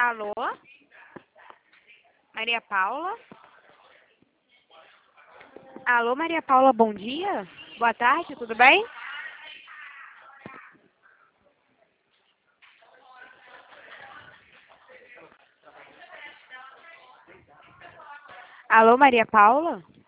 Alô? Maria Paula? Alô, Maria Paula, bom dia? Boa tarde, tudo bem? Alô, Maria Paula?